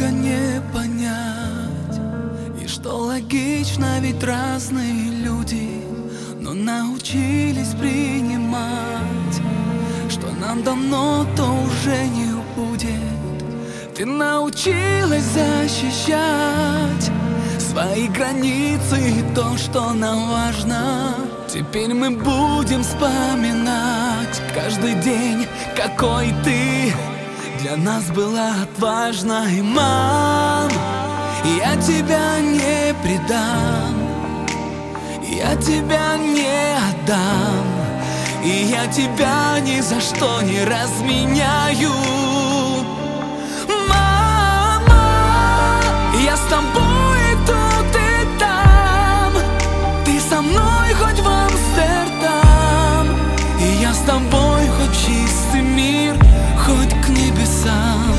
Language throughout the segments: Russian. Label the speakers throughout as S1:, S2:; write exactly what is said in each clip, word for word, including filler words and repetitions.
S1: долго не понять. И что логично, ведь разные люди, но научились принимать, что нам дано, то уже не будет. Ты научилась защищать свои границы и то, что нам важно. Теперь мы будем вспоминать каждый день, какой ты для нас была отважной. Мам, я тебя не предам, я тебя не отдам, и я тебя ни за что не разменяю. Мама, я с тобой тут и там, ты со мной хоть в Амстердам, и я с тобой хоть в чистый мир, хоть к небесам.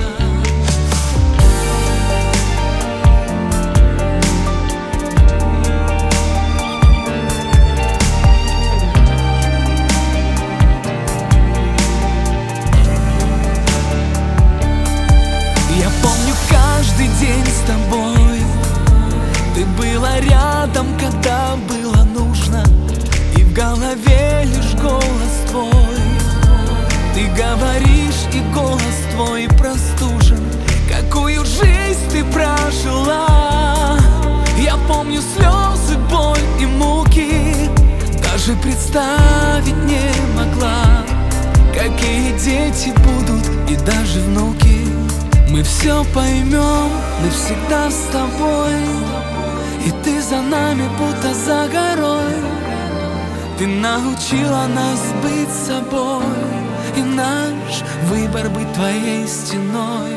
S1: Я помню каждый день с тобой, ты была рядом, когда было нужно, и в голове лишь голос твой. Ты говоришь, и голос твой простужен. Какую жизнь ты прожила? Я помню слезы, боль и муки, даже представить не могла, какие дети будут и даже внуки. Мы все поймем, мы всегда с тобой, и ты за нами, будто за горой. Ты научила нас быть собой, и наш выбор быть твоей стеной.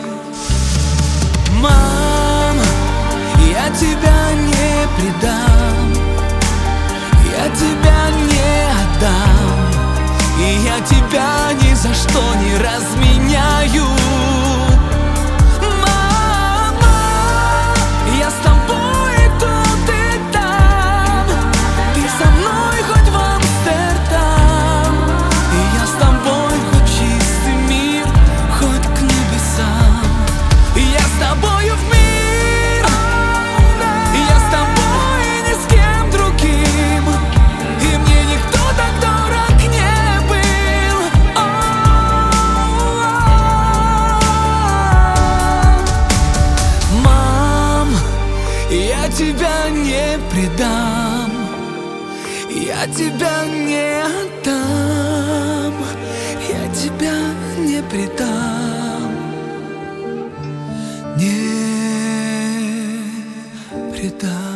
S1: Мам, я тебя не предам, я тебя не отдам, и я тебя ни за что не разменяю. Мама, я с тобой тут и там, ты со мной хоть в Амстердам, и я с тобой хоть в чистый мир, хоть к небесам. И я с тобою в мир, и я с тобой и ни с кем другим, и мне никто так дорог не был. Мам, я тебя не предам, я тебя не отдам, я тебя не предам, не предам.